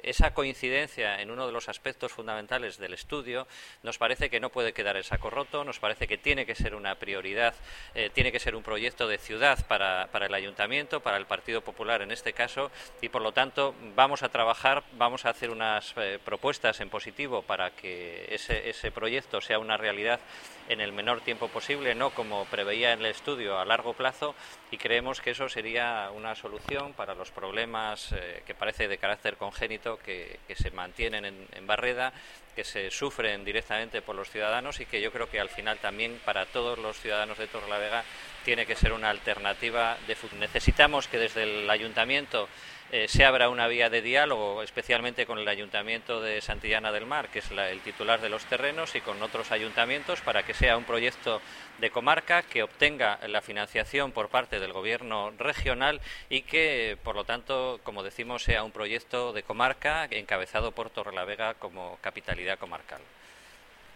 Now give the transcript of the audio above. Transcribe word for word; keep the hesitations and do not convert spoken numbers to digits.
esa coincidencia en uno de los aspectos fundamentales del estudio nos parece que no puede quedar en saco roto, nos parece que tiene que ser una prioridad, eh, tiene que ser un proyecto de ciudad para, para el Ayuntamiento, para el Partido Popular en este caso, y por lo tanto vamos a trabajar, vamos a hacer unas eh, propuestas en positivo para que ese, ese proyecto sea una realidad en el menor tiempo posible, no como preveía en el estudio a largo plazo, y creemos que eso sería una solución para los problemas eh, que parece de carácter congénito que, que se mantienen en, en Barreda, que se sufren directamente por los ciudadanos y que yo creo que al final también para todos los ciudadanos de Torrelavega tiene que ser una alternativa de futuro. Necesitamos que desde el Ayuntamiento eh, se abra una vía de diálogo, especialmente con el Ayuntamiento de Santillana del Mar, que es la, el titular de los terrenos, y con otros ayuntamientos, para que sea un proyecto de comarca que obtenga la financiación por parte del Gobierno regional y que, por lo tanto, como decimos, sea un proyecto de comarca encabezado por Torrelavega como capitalidad comarcal.